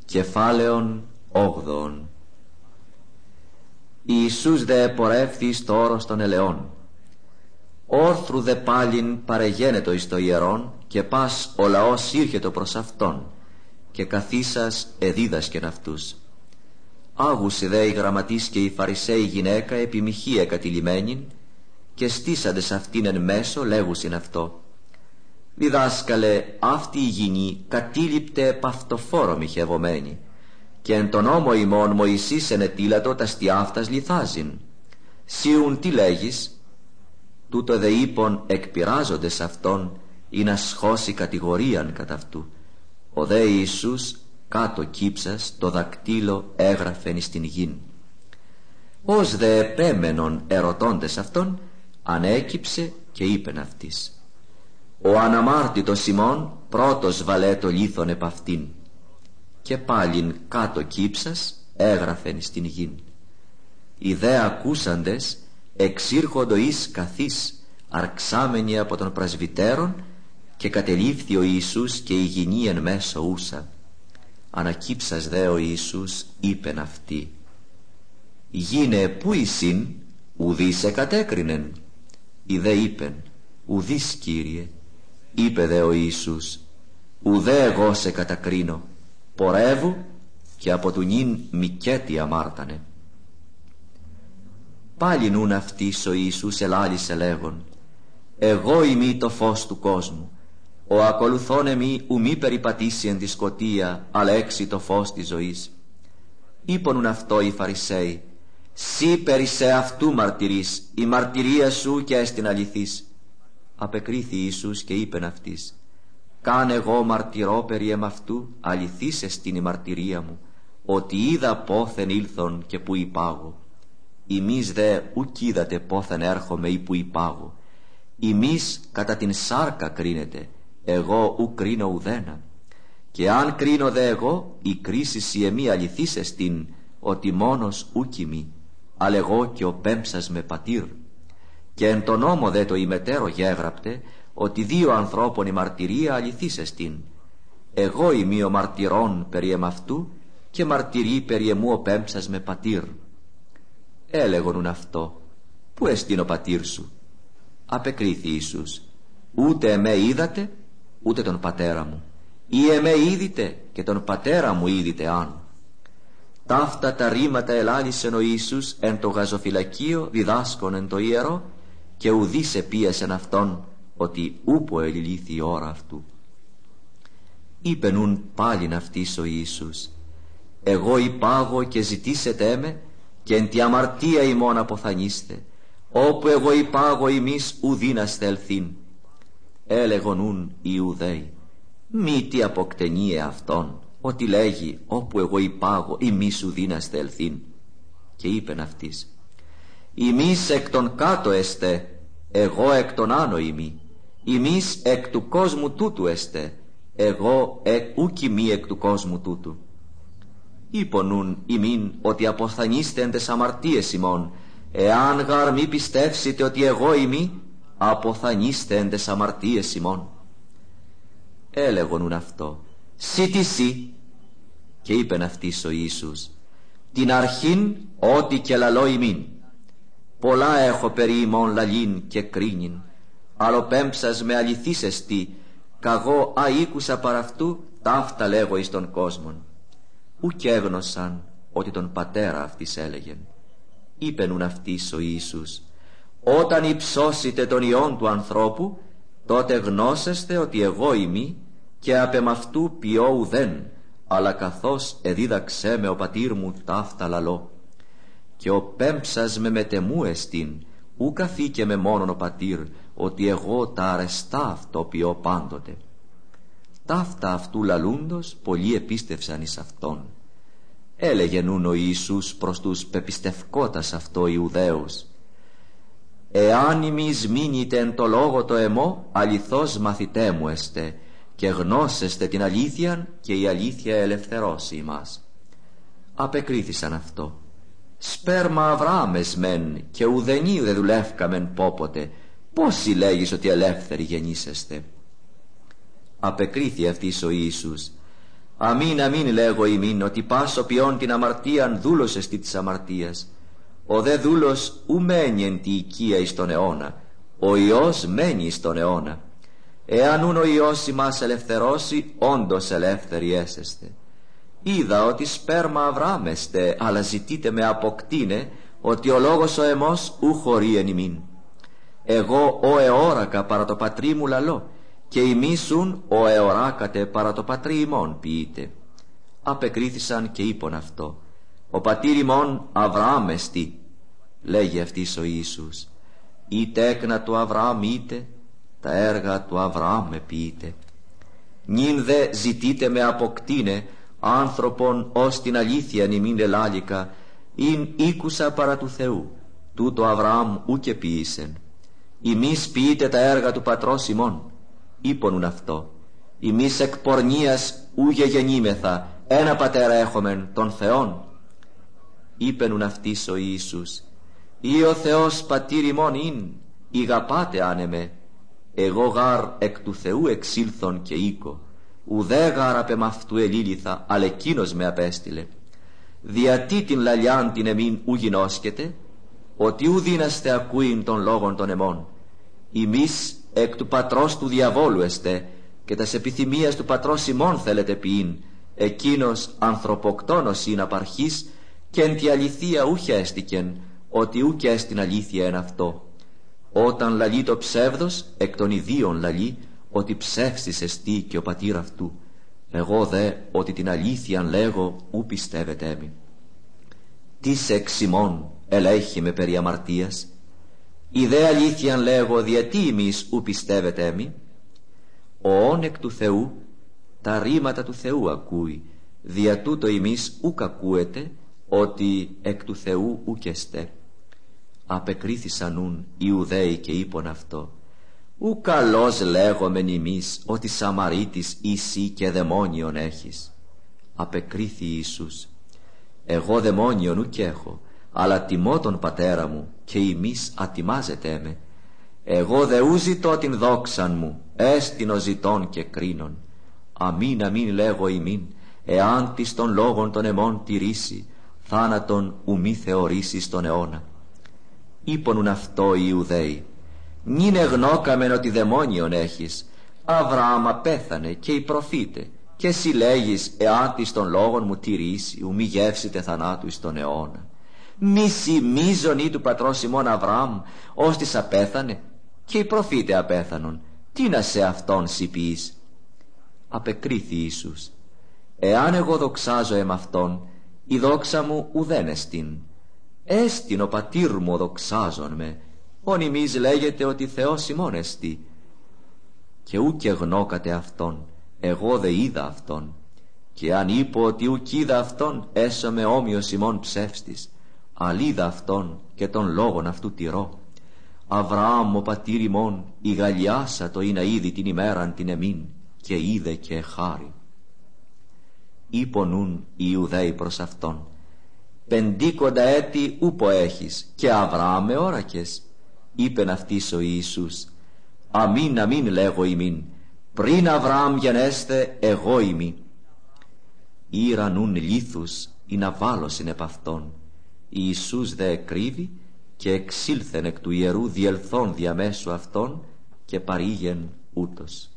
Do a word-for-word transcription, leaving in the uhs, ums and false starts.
Κεφάλαιον όγδοον. Ιησούς δε πορεύθη στο όρος των ελαιών. Όρθρου δε πάλιν παρεγένετο εις το ιερόν, και πας ο λαός ήρχετο προς αυτόν, και καθίσας εδίδασκεν αυτούς. Άγουσι δε οι γραμματείς και οι Φαρισαίοι γυναίκα επί μοιχεία κατηλημένην, και στήσαντες αυτήν εν μέσο λέγουσιν αυτό: «Διδάσκαλε, αυτή η γυνή κατήλειπτε παυτοφόρο μοιχευομένη, και εν τον νόμο ημών Μωυσής ενετήλατο τα στιάφτας λιθάζειν. Σιούν τι λέγεις?» Τούτο δε είπων εκπειράζοντες αυτόν, ή να σχώσει κατηγορίαν κατά αυτού. Ο δε Ιησούς κάτω κύψας το δακτύλο έγραφεν εις την γην. Ως δε επέμενον ερωτώντες αυτόν, ανέκυψε και είπεν αυτής: «Ο αναμάρτητος ημών πρώτος βαλέ το λίθον επ' αυτήν». Και πάλιν κάτω κύψας έγραφεν εις την γην. Οι δε ακούσαντες εξήρχοντο εις καθής, αρξάμενοι από των πρασβυτέρων, και κατελήφθη ο Ιησούς και η γυνή εν μέσω ούσα. Ανακύψας δε ο Ιησούς είπεν αυτοί: «Γίνε πού εισήν, ουδείς σε κατέκρινεν?» Οι δε είπεν: «Ουδείς, Κύριε». Είπε δε ο Ιησούς: «Ουδέ εγώ σε κατακρίνω, πορεύου και από του νυν μικέτι αμάρτανε». Πάλι νουν αυτής ο Ιησούς ελάλησε λέγον: «Εγώ είμαι το φως του κόσμου. Ο ακολουθών εμεί ου μη περιπατήσει εν τη σκοτία, αλλά έξι το φως της ζωής». Είπονουν αυτό οι Φαρισαίοι: «Σύ περί σε αυτού μαρτυρείς, η μαρτυρία σου και έστιν αληθής». Απεκρίθη Ιησούς και είπεν αυτής: «Κάν εγώ μαρτυρώ περί εμαυτού, αληθής εστιν η μαρτυρία μου, ότι είδα πόθεν ήλθον και που υπάγω. Ημείς δε ουκ είδατε πόθεν έρχομαι ή που υπάγω. Ημείς κατά την σάρκα κρίνετε, εγώ ουκ κρίνω ουδένα. Και αν κρίνω δε εγώ, η κρίσις η εμή αληθής εστιν, ότι μόνος ουκ ημί, αλλά εγώ και ο πέμψας με πατήρ. Και εν τον νόμο δε το ημετέρω γέγραπτε, ότι δύο ανθρώπων η μαρτυρία αληθής εστιν. Εγώ είμαι ο μαρτυρών περί εμαυτού, και μαρτυρεί περί εμού ο πέμψας με πατήρ». Έλεγονουν αυτό: «Πού εστιν ο πατήρ σου?» Απεκρίθη Ιησούς: «Ούτε εμέ είδατε, ούτε τον πατέρα μου. Ή εμέ είδητε και τον πατέρα μου είδητε αν». Ταύτα τα ρήματα ελάλησεν ο Ιησούς εν το γαζοφυλακείο διδάσκον εν το ιερό, και ουδείς επίεσεν αυτόν, ότι ούπο ελιλήθη η ώρα αυτού. Είπε νουν πάλιν αυτής ο Ιησούς: «Εγώ υπάγω και ζητήσετε με, και εν τη αμαρτία ημών αποθανείστε. Όπου εγώ υπάγω ημείς ουδίναστε ελθύν». Έλεγον νουν οι Ιουδαίοι: «Μη τι αποκτενείε αυτόν, ότι λέγει όπου εγώ υπάγω ημείς ουδίναστε ελθύν». Και είπεν αυτής: «Ημείς εκ των κάτω εστε, εγώ εκ των άνω ημί. Ημείς εκ του κόσμου τούτου εστε, εγώ εκ ουκ ημί εκ του κόσμου τούτου». Είπονουν ημίν ότι αποθανείστε εν τες αμαρτίες ημών. Εάν γαρ μη πιστεύσετε ότι εγώ ημί, αποθανείστε εν τες αμαρτίες ημών. Έλεγονουν αυτό: «Σύ τι σύ?» Και είπεν αυτής ο Ιησούς: «Την αρχήν ό,τι και λαλώ ημίν. Πολλά έχω περί ημών λαλήν και κρίνειν, αλλά πέμψας με αληθής εστί, καγώ αήκουσα παρ' αυτού ταύτα λέγω εις τον κόσμον». Ουκ έγνωσαν ότι τον πατέρα αυτής έλεγεν. Είπενουν αυτής ο Ιησούς: «Όταν υψώσετε τον Υιόν του ανθρώπου, τότε γνώσεστε ότι εγώ είμαι, και απ' εμαυτού ποιώ ουδέν, αλλά καθώς εδίδαξέ με ο πατήρ μου ταύτα λαλώ. Και ο πέμψας με μετεμού εστίν, ουκ αφήκε με μόνον ο πατήρ, ότι εγώ τα αρεστά αυτό ποιώ πάντοτε». Ταύτα αυτού λαλούντος πολλοί επίστευσαν εις αυτόν. Έλεγε νουν ο Ιησούς προς τους πεπιστευκότας αυτό Ιουδαίους: «Εάν ημείς μείνετε εν το λόγο το εμό, αληθώς μαθητέ μου εστε, και γνώσεστε την αλήθειαν, και η αλήθεια ελευθερώσει ημάς». Απεκρίθησαν αυτό: «Σπέρμα Αβραάμες μεν, και ουδενή δε δουλεύκαμεν πόποτε, πώς λέγεις ότι ελεύθεροι γεννήσεστε?» Απεκρίθη αυτής ο Ιησούς: Αμήν αμήν λέγω ημίν, ότι πάσο ποιόν την αμαρτίαν δούλος εστί της αμαρτίας. Ο δε δούλος ου μένει εν τη οικία εις τον αιώνα, ο Υιός μένει εις τον αιώνα. Εάν ούν ο Υιός ημάς ελευθερώσει, όντως ελεύθεροι έσεστε. Είδα ότι σπέρμα Αβραάμεστε, αλλά ζητείτε με αποκτήνε, ότι ο λόγος ο εμός ου χωρεί εν ημίν. Εγώ ο εόρακα παρά το πατρί μου λαλώ, και ημίσουν ο εωράκατε παρά το πατρί ημών ποιείτε. Απεκρίθησαν και είπον αυτό, ο πατήρ ημών Αβραάμεστη. Λέγει αυτής ο Ιησούς, ή τέκνα του Αβραάμ είτε, τα έργα του Αβραάμ με ποιείτε. Νυν δε ζητείτε με αποκτήνε, άνθρωπον ως την αλήθεια νημήν ελάλικα, ειν ήκουσα παρά του Θεού, τούτο Αβραάμ ούκε ποιήσεν. Ημείς ποιείτε τα έργα του πατρός ημών. Είπονουν αυτό, ημείς εκ πορνείας ούγε γεννήμεθα, ένα πατέρα έχομεν, τον Θεόν. Είπενουν αυτής ο Ιησούς, ή ο Θεός πατήρ ημών ειν, ηγαπάτε άνεμε. Εγώ γάρ εκ του Θεού εξήλθον και οίκο, ουδέ γάρ απ' αυτού ελήλυθα, αλλά εκείνος με απέστειλε. Διατί την λαλιάν την εμήν ου γινώσκετε, ότι ου δύναστε ακούειν των λόγων των εμών. Ημείς εκ του πατρός του διαβόλου εστε, και τας επιθυμίας του πατρός ημών θέλετε ποιήν. Εκείνος ανθρωποκτόνος είναι απαρχής, και εν τη αληθεία ούχ έστικεν, ότι ούκ έστιν αλήθεια εν αυτό. Όταν λαλεί το ψεύδος, εκ των ιδίων λαλεί, ότι ψεύστης εστί και ο πατήρ αυτού. Εγώ δε ότι την αλήθειαν λέγω, ου πιστεύετε μη. Τις εξ ημών ελέγχει με περί αμαρτίας. Η δε αλήθειαν λέγω, διατί εμείς ου πιστεύετε μη. Ο όν εκ του Θεού τα ρήματα του Θεού ακούει, δια τούτο εμείς ουκ ακούετε, ότι εκ του Θεού ουκ εστέ. Απεκρίθησαν ούν οι Ιουδαίοι και είπον αυτό, ου καλώς λέγομεν εμείς ότι Σαμαρίτης εσύ και δαιμόνιον έχεις. Απεκρίθη Ιησούς, εγώ δαιμόνιον ουκ έχω, αλλά τιμώ τον πατέρα μου, και ημείς ατιμάζετε με. Εγώ δε ου ζητώ την δόξαν μου, έστεινο ζητών και κρίνων. Αμήν αμήν λέγω ημίν, εάν της των λόγων των εμών τηρήσει, θάνατον ου μη θεωρήσει στον αιώνα. Είπονουν αυτό οι Ιουδαίοι, νυν εγνώκαμεν ότι δαιμόνιον έχεις. Αβραάμ απέθανε και οι προφήτε, και εσύ λέγεις, εάν της των λόγων μου τηρήσει, ου μη γεύσετε θανάτου εις τον αιώνα. Μη σημίζον ή του πατρός ημών Αβραάμ, ως της απέθανε, και οι προφήτε απέθανον. Τι να σε αυτόν σιπείς. Απεκρίθη Ιησούς, εάν εγώ δοξάζω εμ' αυτόν, η δόξα μου ουδέν εστίν. Έστιν ο πατήρ μου δοξάζον με, ον ημείς λέγεται ότι Θεός ημών εστί. Και ούκ εγνώκατε αυτόν, εγώ δε είδα αυτόν. Και αν είπω ότι ούκ είδα αυτόν, έσωμαι όμοιος ημών ψεύστης. Αλ είδα αυτόν και των λόγων αυτού τηρώ. Αβραάμ ο πατήρ ημών ηγαλιάσατο είναι ήδη την ημέραν την εμήν, και είδε και εχάρη. Είπονουν οι Ιουδαίοι προς αυτόν, πεντήκοντα έτη ούπο έχεις, και Αβραάμ εώρακες. Είπεν αυτής ο Ιησούς, αμήν αμήν λέγω ημίν, πριν Αβραάμ γενέστε εγώ ημί. Ήραν ούν λίθους ή να βάλωσιν επ' αυτόν. Ιησούς δε εκρύβει, και εξήλθεν εκ του ιερού διελθόν διαμέσου αυτών, και παρήγεν ούτως.